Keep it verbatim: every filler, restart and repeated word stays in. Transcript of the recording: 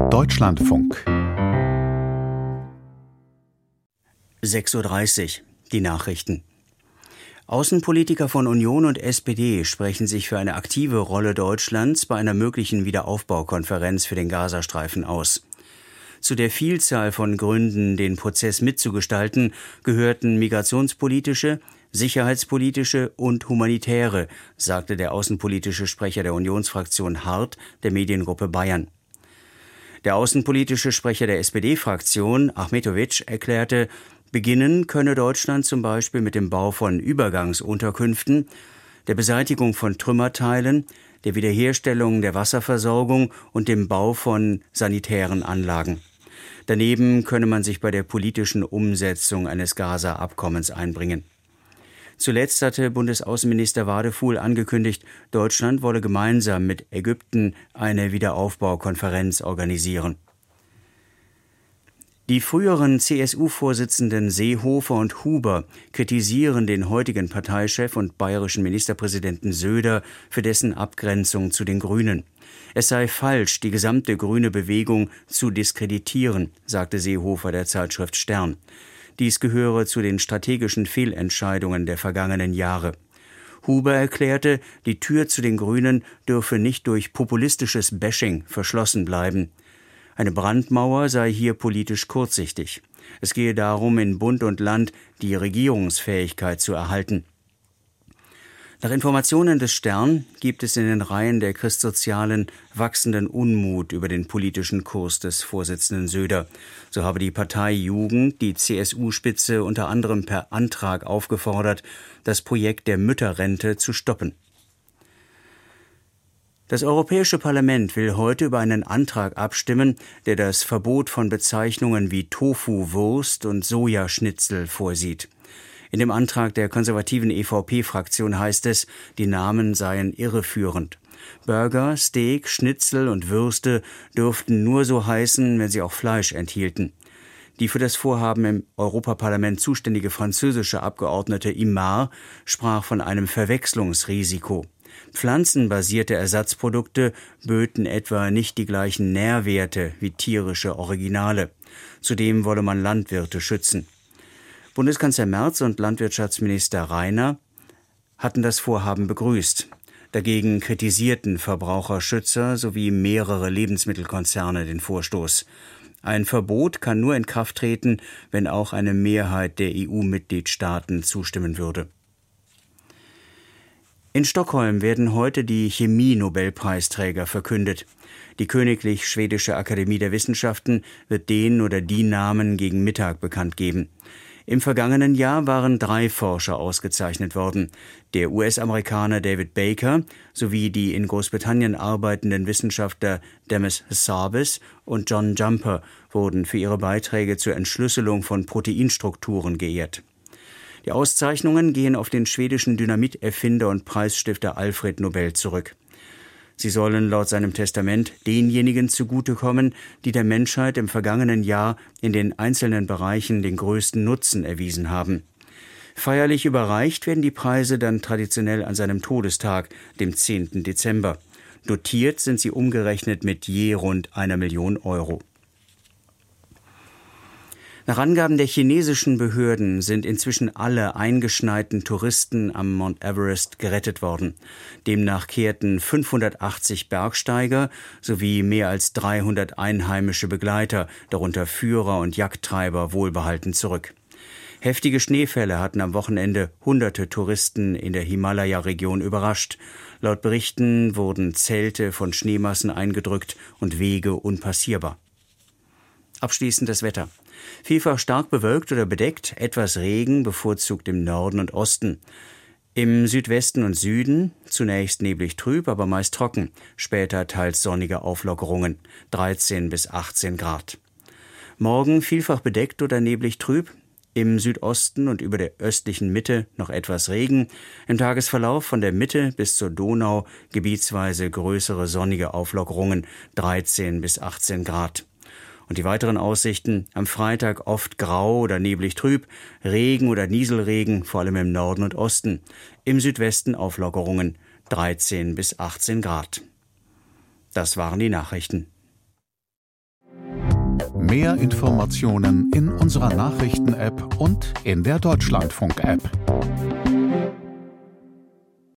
Deutschlandfunk. sechs Uhr dreißig, die Nachrichten. Außenpolitiker von Union und S P D sprechen sich für eine aktive Rolle Deutschlands bei einer möglichen Wiederaufbaukonferenz für den Gazastreifen aus. Zu der Vielzahl von Gründen, den Prozess mitzugestalten, gehörten migrationspolitische, sicherheitspolitische und humanitäre, sagte der außenpolitische Sprecher der Unionsfraktion Hart der Mediengruppe Bayern. Der außenpolitische Sprecher der S P D-Fraktion, Ahmetovic, erklärte, beginnen könne Deutschland zum Beispiel mit dem Bau von Übergangsunterkünften, der Beseitigung von Trümmerteilen, der Wiederherstellung der Wasserversorgung und dem Bau von sanitären Anlagen. Daneben könne man sich bei der politischen Umsetzung eines Gaza-Abkommens einbringen. Zuletzt hatte Bundesaußenminister Wadefuhl angekündigt, Deutschland wolle gemeinsam mit Ägypten eine Wiederaufbaukonferenz organisieren. Die früheren C S U-Vorsitzenden Seehofer und Huber kritisieren den heutigen Parteichef und bayerischen Ministerpräsidenten Söder für dessen Abgrenzung zu den Grünen. Es sei falsch, die gesamte grüne Bewegung zu diskreditieren, sagte Seehofer der Zeitschrift Stern. Dies gehöre zu den strategischen Fehlentscheidungen der vergangenen Jahre. Huber erklärte, die Tür zu den Grünen dürfe nicht durch populistisches Bashing verschlossen bleiben. Eine Brandmauer sei hier politisch kurzsichtig. Es gehe darum, in Bund und Land die Regierungsfähigkeit zu erhalten. Nach Informationen des Stern gibt es in den Reihen der Christsozialen wachsenden Unmut über den politischen Kurs des Vorsitzenden Söder. So habe die Partei Jugend die C S U-Spitze unter anderem per Antrag aufgefordert, das Projekt der Mütterrente zu stoppen. Das Europäische Parlament will heute über einen Antrag abstimmen, der das Verbot von Bezeichnungen wie Tofu-Wurst und Sojaschnitzel vorsieht. In dem Antrag der konservativen E V P-Fraktion heißt es, die Namen seien irreführend. Burger, Steak, Schnitzel und Würste dürften nur so heißen, wenn sie auch Fleisch enthielten. Die für das Vorhaben im Europaparlament zuständige französische Abgeordnete Imar sprach von einem Verwechslungsrisiko. Pflanzenbasierte Ersatzprodukte böten etwa nicht die gleichen Nährwerte wie tierische Originale. Zudem wolle man Landwirte schützen. Bundeskanzler Merz und Landwirtschaftsminister Rainer hatten das Vorhaben begrüßt. Dagegen kritisierten Verbraucherschützer sowie mehrere Lebensmittelkonzerne den Vorstoß. Ein Verbot kann nur in Kraft treten, wenn auch eine Mehrheit der E U-Mitgliedstaaten zustimmen würde. In Stockholm werden heute die Chemie-Nobelpreisträger verkündet. Die Königlich Schwedische Akademie der Wissenschaften wird den oder die Namen gegen Mittag bekannt geben. Im vergangenen Jahr waren drei Forscher ausgezeichnet worden. Der U S-Amerikaner David Baker sowie die in Großbritannien arbeitenden Wissenschaftler Demis Hassabis und John Jumper wurden für ihre Beiträge zur Entschlüsselung von Proteinstrukturen geehrt. Die Auszeichnungen gehen auf den schwedischen Dynamiterfinder und Preisstifter Alfred Nobel zurück. Sie sollen laut seinem Testament denjenigen zugutekommen, die der Menschheit im vergangenen Jahr in den einzelnen Bereichen den größten Nutzen erwiesen haben. Feierlich überreicht werden die Preise dann traditionell an seinem Todestag, dem zehnten Dezember. Dotiert sind sie umgerechnet mit je rund einer Million Euro. Nach Angaben der chinesischen Behörden sind inzwischen alle eingeschneiten Touristen am Mount Everest gerettet worden. Demnach kehrten fünfhundertachtzig Bergsteiger sowie mehr als dreihundert einheimische Begleiter, darunter Führer und Jagdtreiber, wohlbehalten zurück. Heftige Schneefälle hatten am Wochenende hunderte Touristen in der Himalaya-Region überrascht. Laut Berichten wurden Zelte von Schneemassen eingedrückt und Wege unpassierbar. Abschließend das Wetter. Vielfach stark bewölkt oder bedeckt, etwas Regen, bevorzugt im Norden und Osten. Im Südwesten und Süden zunächst neblig trüb, aber meist trocken. Später teils sonnige Auflockerungen, dreizehn bis achtzehn Grad. Morgen vielfach bedeckt oder neblig trüb. Im Südosten und über der östlichen Mitte noch etwas Regen. Im Tagesverlauf von der Mitte bis zur Donau gebietsweise größere sonnige Auflockerungen, dreizehn bis achtzehn Grad. Und die weiteren Aussichten: am Freitag oft grau oder neblig trüb, Regen oder Nieselregen, vor allem im Norden und Osten. Im Südwesten Auflockerungen, dreizehn bis achtzehn Grad. Das waren die Nachrichten. Mehr Informationen in unserer Nachrichten-App und in der Deutschlandfunk-App.